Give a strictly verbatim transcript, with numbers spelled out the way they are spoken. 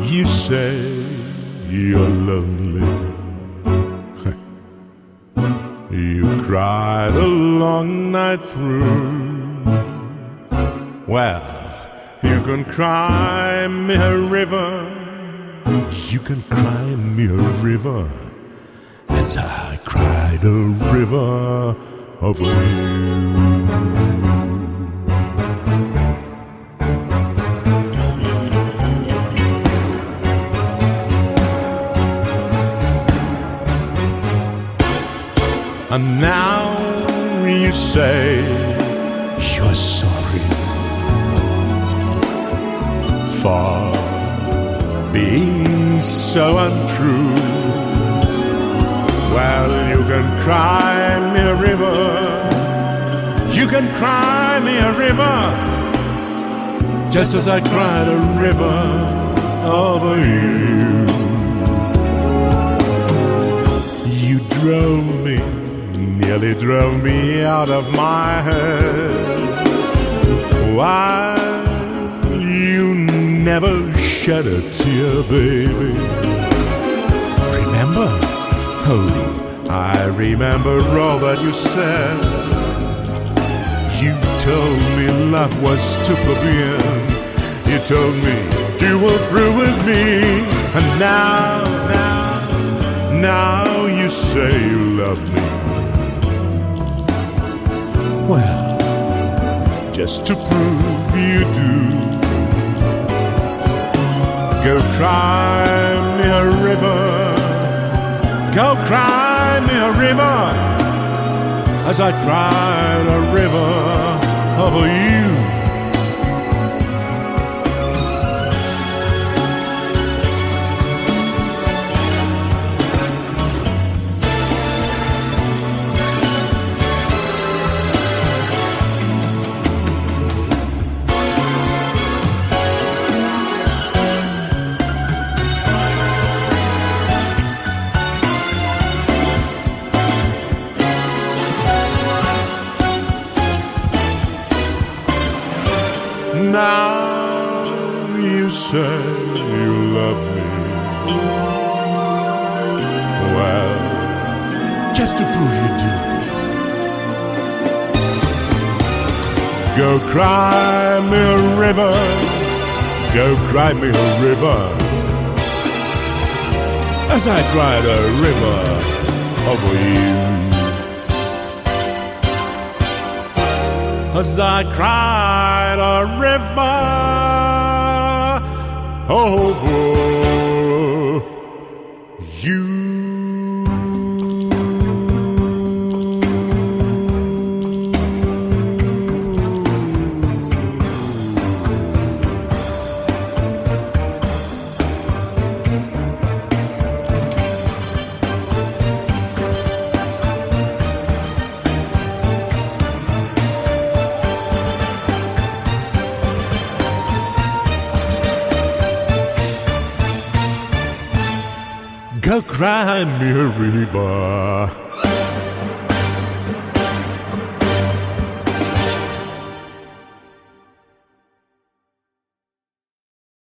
you say you're lonely. You cried a long night through. Well, you can cry me a river. You can cry me a river as I cried a river over you. And now you say you're sorry for being so untrue. Well, you can cry me a river. You can cry me a river just as I cried a river over you. You drove me, nearly drove me out of my head. Why you never shed a tear, baby? Remember? Oh, I remember all that you said. You told me love was super bien. You told me you were through with me. And now, now, now you say you love me. Well, just to prove you do, go cry me a river. Go cry me a river as I cried a river over you. Now you say you love me. Well, just to prove you do, go cry me a river. Go cry me a river as I cried a river over you. As I cried a river over you. Go cry me a river.